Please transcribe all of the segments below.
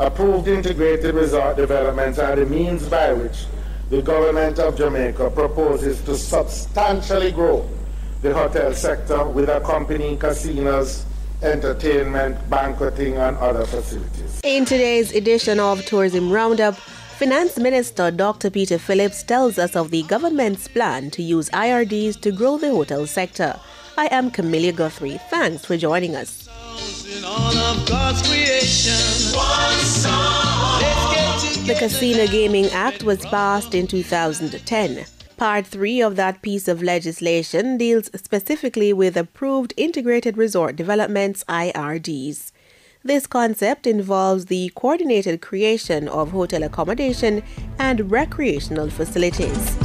Approved integrated resort developments are the means by which the government of Jamaica proposes to substantially grow the hotel sector with accompanying casinos, entertainment, banqueting, and other facilities. In today's edition of Tourism Roundup, Finance Minister Dr. Peter Phillips tells us of the government's plan to use IRDs to grow the hotel sector. I am Camelia Guthrie. Thanks for joining us. The Casino Gaming Act was passed in 2010. Part 3 of that piece of legislation deals specifically with approved integrated resort developments, IRDs. This concept involves the coordinated creation of hotel accommodation and recreational facilities.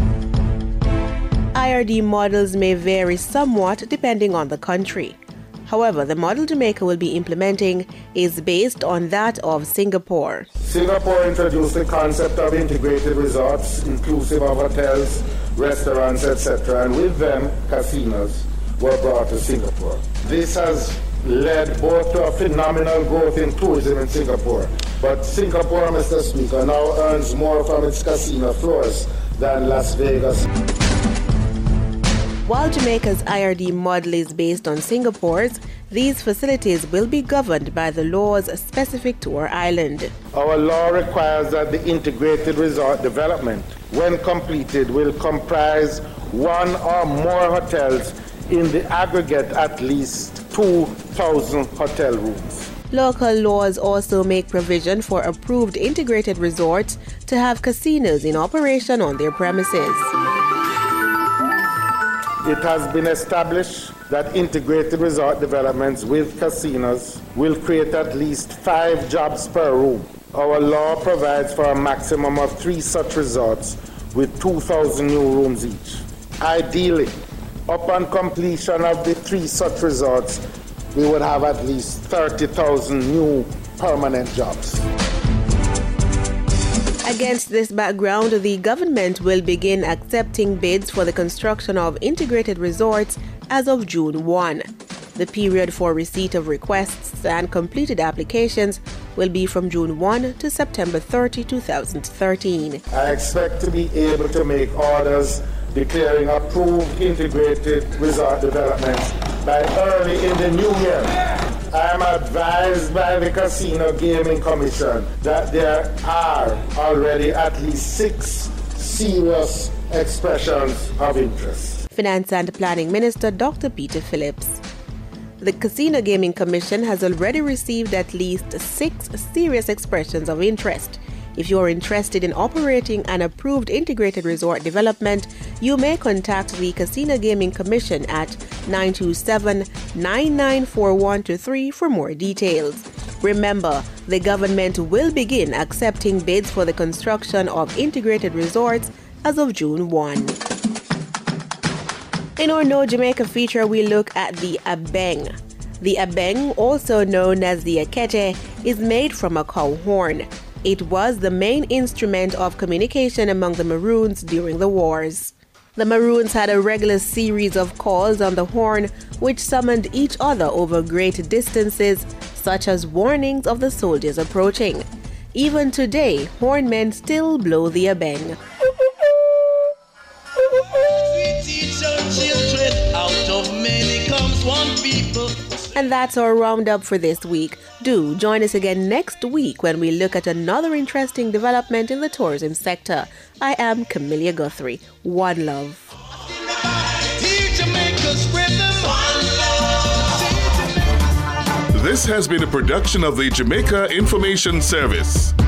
IRD models may vary somewhat depending on the country. However, the model Jamaica will be implementing is based on that of Singapore. Singapore introduced the concept of integrated resorts, inclusive of hotels, restaurants, etc., and with them, casinos were brought to Singapore. This has led both to a phenomenal growth in tourism in Singapore. But Singapore, Mr. Speaker, now earns more from its casino floors than Las Vegas. While Jamaica's IRD model is based on Singapore's, these facilities will be governed by the laws specific to our island. Our law requires that the integrated resort development, when completed, will comprise one or more hotels, in the aggregate at least 2,000 hotel rooms. Local laws also make provision for approved integrated resorts to have casinos in operation on their premises. It has been established that integrated resort developments with casinos will create at least 5 jobs per room. Our law provides for a maximum of 3 such resorts with 2,000 new rooms each. Ideally, upon completion of the 3 such resorts, we would have at least 30,000 new permanent jobs. Against this background, the government will begin accepting bids for the construction of integrated resorts as of June 1. The period for receipt of requests and completed applications will be from June 1 to September 30, 2013. I expect to be able to make orders declaring approved integrated resort developments by early in the new year. I am advised by the Casino Gaming Commission that there are already at least 6 serious expressions of interest. Finance and Planning Minister Dr. Peter Phillips. The Casino Gaming Commission has already received at least 6 serious expressions of interest. If you are interested in operating an approved integrated resort development, you may contact the Casino Gaming Commission at 927-994123 for more details. Remember, the government will begin accepting bids for the construction of integrated resorts as of June 1. In our No Jamaica feature, we look at the abeng. The abeng, also known as the akete, is made from a cow horn. It was the main instrument of communication among the Maroons during the wars. The Maroons had a regular series of calls on the horn which summoned each other over great distances, such as warnings of the soldiers approaching. Even today, hornmen still blow the abeng. And that's our roundup for this week. Do join us again next week when we look at another interesting development in the tourism sector. I am Camelia Guthrie. One love. This has been a production of the Jamaica Information Service.